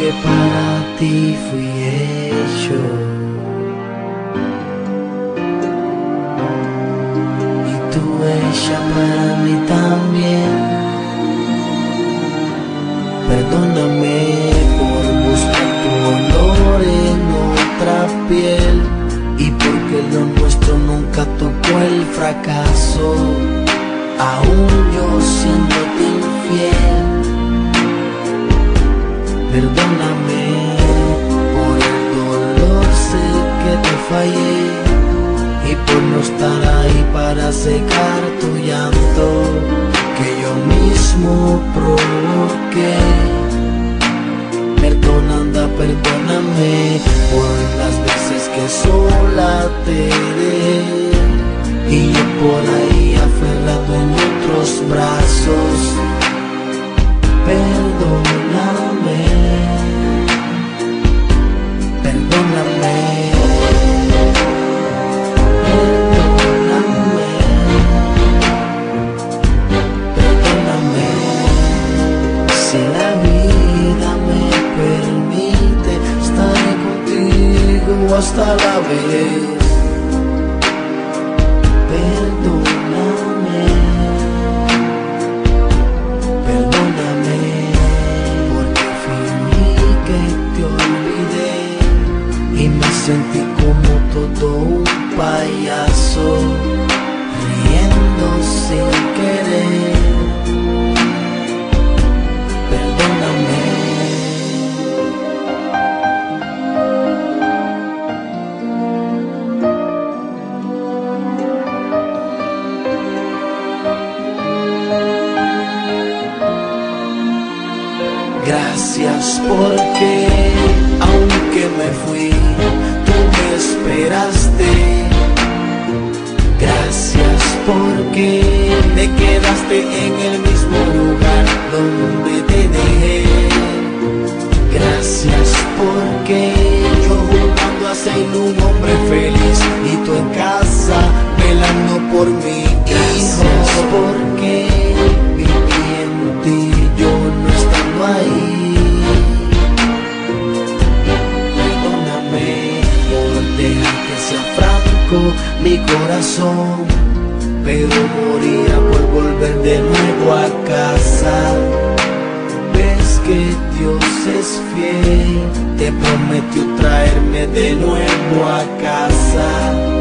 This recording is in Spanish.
para ti fui hecho. Y tú hecha para mí también. Perdóname por buscar tu olor en otra piel y porque lo nuestro nunca tocó el fracaso, aún yo siéndote infiel. Perdóname por el dolor, sé que te fallé y por no estar ahí para secar tu llanto que yo mismo provoqué. Perdóname por las veces que sola te dejé y yo por ahí aferrado en otros brazos. Perdóname, perdóname, perdóname, perdóname. Si la vida me permite, estaré contigo hasta la vez. Perdóname, perdóname, porque fingí que te olvidé y me sentí como todo un payaso, riendo sin querer. Gracias porque, aunque me fui, tú me esperaste. Gracias porque te quedaste en el mismo lugar donde te dejé. Gracias porque yo jugando a ser un hombre feliz y tú en casa velando por mi hijo. Gracias porque viví en ti, yo no estando ahí. Perdóname por dejar que sea franco mi corazón, pero moría por volver de nuevo a casa. Ves que Dios es fiel, te prometió traerme de nuevo a casa.